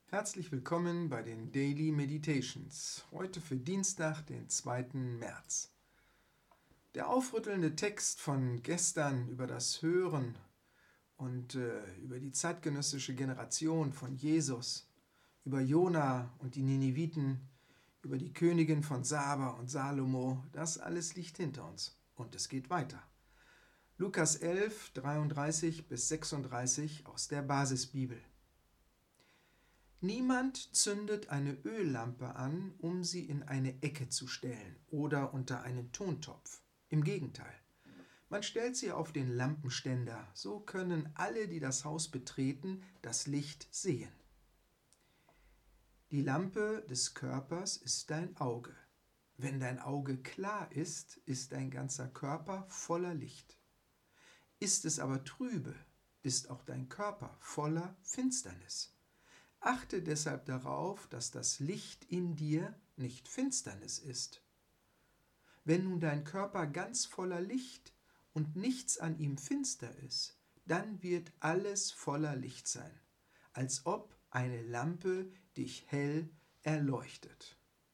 Herzlich willkommen bei den Daily Meditations, heute für Dienstag, den 2. März. Der aufrüttelnde Text von gestern über das Hören und über die zeitgenössische Generation von Jesus, über Jona und die Nineviten, über die Königin von Saba und Salomo, das alles liegt hinter uns und es geht weiter. Lukas 11, 33 bis 36 aus der Basisbibel. Niemand zündet eine Öllampe an, um sie in eine Ecke zu stellen oder unter einen Tontopf. Im Gegenteil, man stellt sie auf den Lampenständer, so können alle, die das Haus betreten, das Licht sehen. Die Lampe des Körpers ist dein Auge. Wenn dein Auge klar ist, ist dein ganzer Körper voller Licht. Ist es aber trübe, ist auch dein Körper voller Finsternis. Achte deshalb darauf, dass das Licht in dir nicht Finsternis ist. Wenn nun dein Körper ganz voller Licht und nichts an ihm finster ist, dann wird alles voller Licht sein, als ob eine Lampe dich hell erleuchtet.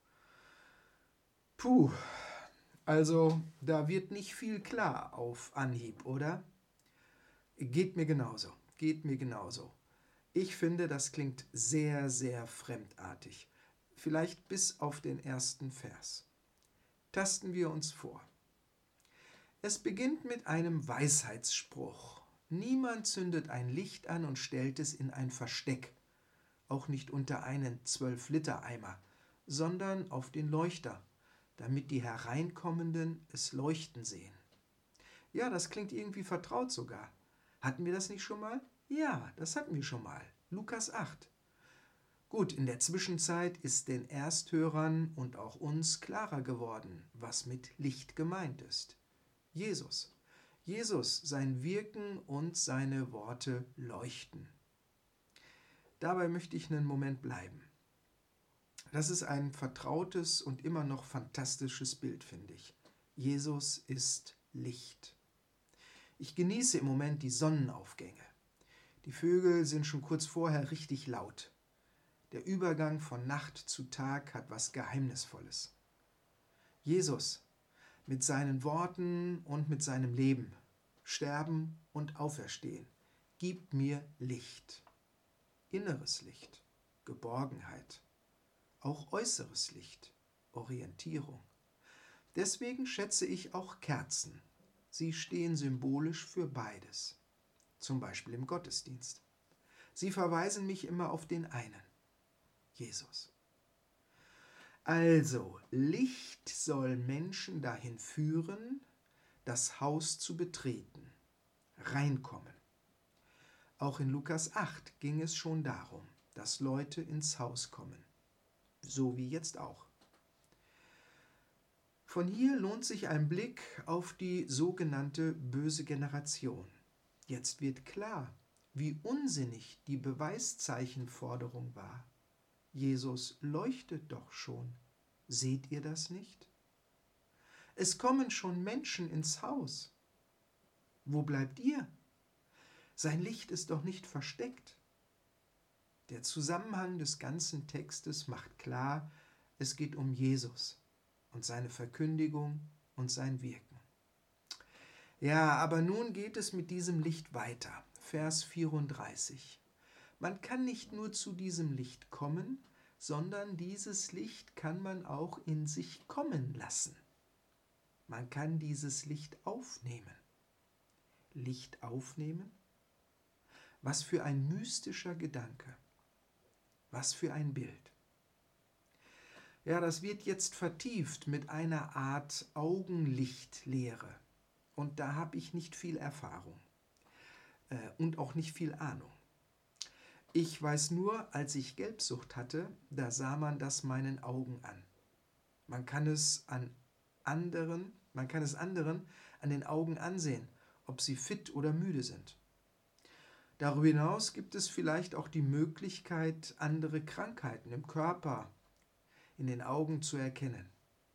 Puh, also da wird nicht viel klar auf Anhieb, oder? Geht mir genauso. Ich finde, das klingt sehr, sehr fremdartig. Vielleicht bis auf den ersten Vers. Tasten wir uns vor. Es beginnt mit einem Weisheitsspruch. Niemand zündet ein Licht an und stellt es in ein Versteck, auch nicht unter einen 12-Liter-Eimer, sondern auf den Leuchter, damit die Hereinkommenden es leuchten sehen. Ja, das klingt irgendwie vertraut sogar. Hatten wir das nicht schon mal? Ja, das hatten wir schon mal. Lukas 8. Gut, in der Zwischenzeit ist den Ersthörern und auch uns klarer geworden, was mit Licht gemeint ist. Jesus. Jesus, sein Wirken und seine Worte leuchten. Dabei möchte ich einen Moment bleiben. Das ist ein vertrautes und immer noch fantastisches Bild, finde ich. Jesus ist Licht. Ich genieße im Moment die Sonnenaufgänge. Die Vögel sind schon kurz vorher richtig laut. Der Übergang von Nacht zu Tag hat was Geheimnisvolles. Jesus mit seinen Worten und mit seinem Leben, Sterben und Auferstehen, gibt mir Licht. Inneres Licht, Geborgenheit, auch äußeres Licht, Orientierung. Deswegen schätze ich auch Kerzen. Sie stehen symbolisch für beides. Zum Beispiel im Gottesdienst. Sie verweisen mich immer auf den einen, Jesus. Also, Licht soll Menschen dahin führen, das Haus zu betreten, reinkommen. Auch in Lukas 8 ging es schon darum, dass Leute ins Haus kommen, so wie jetzt auch. Von hier lohnt sich ein Blick auf die sogenannte böse Generation. Jetzt wird klar, wie unsinnig die Beweiszeichenforderung war. Jesus leuchtet doch schon. Seht ihr das nicht? Es kommen schon Menschen ins Haus. Wo bleibt ihr? Sein Licht ist doch nicht versteckt. Der Zusammenhang des ganzen Textes macht klar, es geht um Jesus und seine Verkündigung und sein Wirken. Ja, aber nun geht es mit diesem Licht weiter. Vers 34. Man kann nicht nur zu diesem Licht kommen, sondern dieses Licht kann man auch in sich kommen lassen. Man kann dieses Licht aufnehmen. Licht aufnehmen? Was für ein mystischer Gedanke. Was für ein Bild. Ja, das wird jetzt vertieft mit einer Art Augenlichtlehre. Und da habe ich nicht viel Erfahrung und auch nicht viel Ahnung. Ich weiß nur, als ich Gelbsucht hatte, da sah man das meinen Augen an. Man kann es anderen an den Augen ansehen, ob sie fit oder müde sind. Darüber hinaus gibt es vielleicht auch die Möglichkeit, andere Krankheiten im Körper, in den Augen zu erkennen.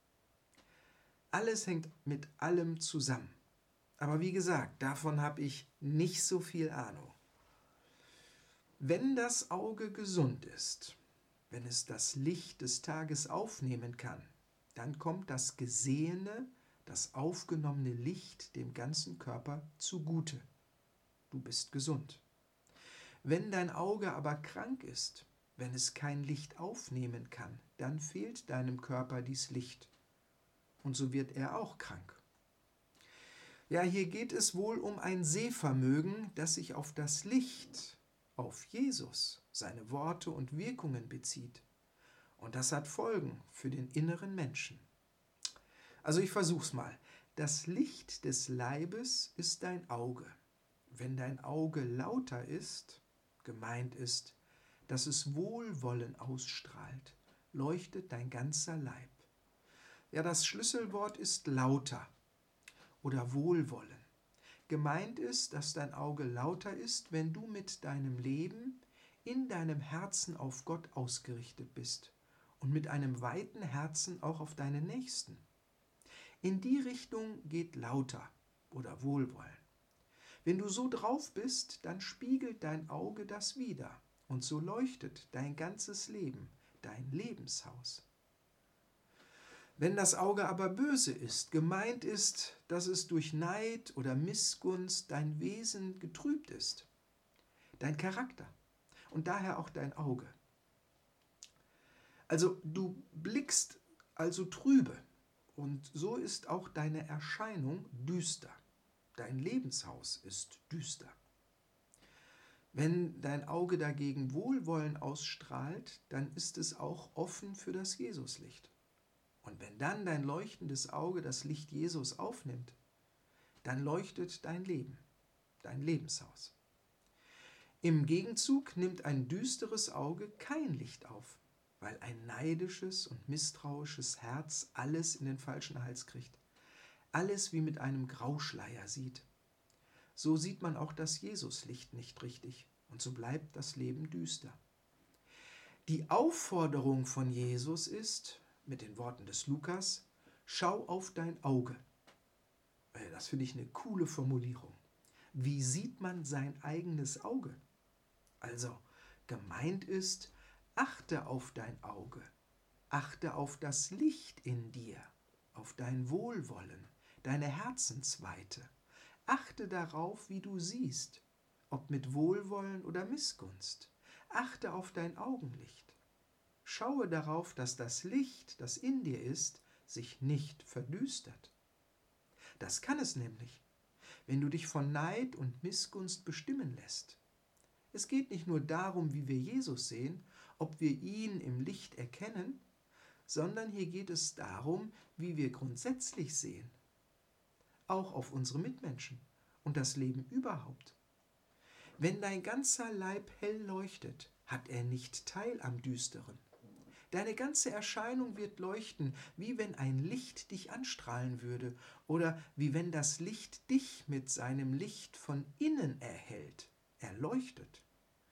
Alles hängt mit allem zusammen. Aber wie gesagt, davon habe ich nicht so viel Ahnung. Wenn das Auge gesund ist, wenn es das Licht des Tages aufnehmen kann, dann kommt das Gesehene, das aufgenommene Licht dem ganzen Körper zugute. Du bist gesund. Wenn dein Auge aber krank ist, wenn es kein Licht aufnehmen kann, dann fehlt deinem Körper dies Licht. Und so wird er auch krank. Ja, hier geht es wohl um ein Sehvermögen, das sich auf das Licht, auf Jesus, seine Worte und Wirkungen bezieht. Und das hat Folgen für den inneren Menschen. Also ich versuch's mal. Das Licht des Leibes ist dein Auge. Wenn dein Auge lauter ist, gemeint ist, dass es Wohlwollen ausstrahlt, leuchtet dein ganzer Leib. Ja, das Schlüsselwort ist lauter oder Wohlwollen. Gemeint ist, dass dein Auge lauter ist, wenn du mit deinem Leben in deinem Herzen auf Gott ausgerichtet bist und mit einem weiten Herzen auch auf deinen Nächsten. In die Richtung geht lauter oder Wohlwollen. Wenn du so drauf bist, dann spiegelt dein Auge das wider und so leuchtet dein ganzes Leben, dein Lebenshaus. Wenn das Auge aber böse ist, gemeint ist, dass es durch Neid oder Missgunst dein Wesen getrübt ist, dein Charakter und daher auch dein Auge. Also du blickst also trübe und so ist auch deine Erscheinung düster. Dein Lebenshaus ist düster. Wenn dein Auge dagegen Wohlwollen ausstrahlt, dann ist es auch offen für das Jesuslicht. Und wenn dann dein leuchtendes Auge das Licht Jesus aufnimmt, dann leuchtet dein Leben, dein Lebenshaus. Im Gegenzug nimmt ein düsteres Auge kein Licht auf, weil ein neidisches und misstrauisches Herz alles in den falschen Hals kriegt, alles wie mit einem Grauschleier sieht. So sieht man auch das Jesuslicht nicht richtig und so bleibt das Leben düster. Die Aufforderung von Jesus ist, mit den Worten des Lukas, schau auf dein Auge. Das finde ich eine coole Formulierung. Wie sieht man sein eigenes Auge? Also, gemeint ist, achte auf dein Auge, achte auf das Licht in dir, auf dein Wohlwollen, deine Herzensweite. Achte darauf, wie du siehst, ob mit Wohlwollen oder Missgunst. Achte auf dein Augenlicht. Schaue darauf, dass das Licht, das in dir ist, sich nicht verdüstert. Das kann es nämlich, wenn du dich von Neid und Missgunst bestimmen lässt. Es geht nicht nur darum, wie wir Jesus sehen, ob wir ihn im Licht erkennen, sondern hier geht es darum, wie wir grundsätzlich sehen. Auch auf unsere Mitmenschen und das Leben überhaupt. Wenn dein ganzer Leib hell leuchtet, hat er nicht teil am Düsteren. Deine ganze Erscheinung wird leuchten, wie wenn ein Licht dich anstrahlen würde oder wie wenn das Licht dich mit seinem Licht von innen erhellt, erleuchtet.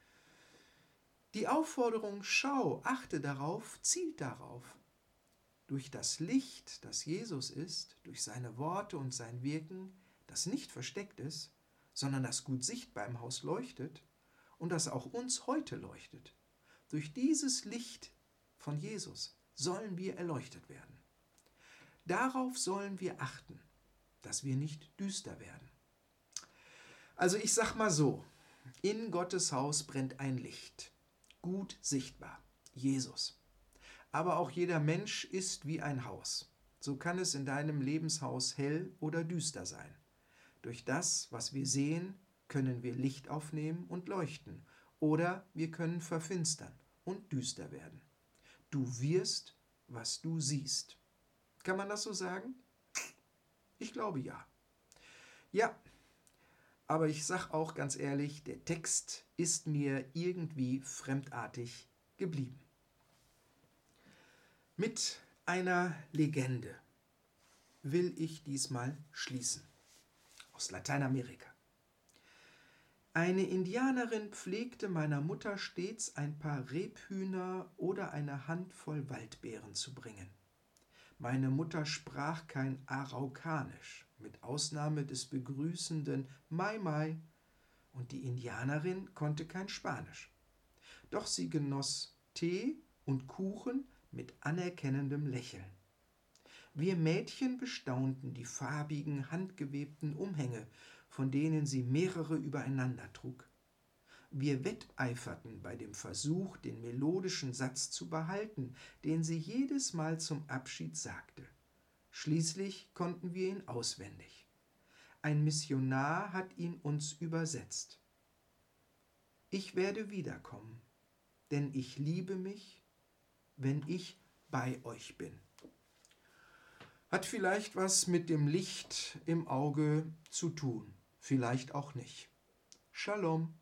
Die Aufforderung, schau, achte darauf, zielt darauf. Durch das Licht, das Jesus ist, durch seine Worte und sein Wirken, das nicht versteckt ist, sondern das gut sichtbar im Haus leuchtet und das auch uns heute leuchtet. Durch dieses Licht von Jesus sollen wir erleuchtet werden. Darauf sollen wir achten, dass wir nicht düster werden. Also ich sag mal so, in Gottes Haus brennt ein Licht, gut sichtbar, Jesus. Aber auch jeder Mensch ist wie ein Haus. So kann es in deinem Lebenshaus hell oder düster sein. Durch das, was wir sehen, können wir Licht aufnehmen und leuchten. Oder wir können verfinstern und düster werden. Du wirst, was du siehst. Kann man das so sagen? Ich glaube ja. Ja, aber ich sage auch ganz ehrlich, der Text ist mir irgendwie fremdartig geblieben. Mit einer Legende will ich diesmal schließen. Aus Lateinamerika. Eine Indianerin pflegte meiner Mutter stets ein paar Rebhühner oder eine Handvoll Waldbeeren zu bringen. Meine Mutter sprach kein Araukanisch, mit Ausnahme des begrüßenden Mai Mai, und die Indianerin konnte kein Spanisch. doch sie genoss Tee und Kuchen mit anerkennendem Lächeln. Wir Mädchen bestaunten die farbigen, handgewebten Umhänge, von denen sie mehrere übereinander trug. Wir wetteiferten bei dem Versuch, den melodischen Satz zu behalten, den sie jedes Mal zum Abschied sagte. Schließlich konnten wir ihn auswendig. Ein Missionar hat ihn uns übersetzt. Ich werde wiederkommen, denn ich liebe mich, wenn ich bei euch bin. Hat vielleicht was mit dem Licht im Auge zu tun, vielleicht auch nicht. Shalom.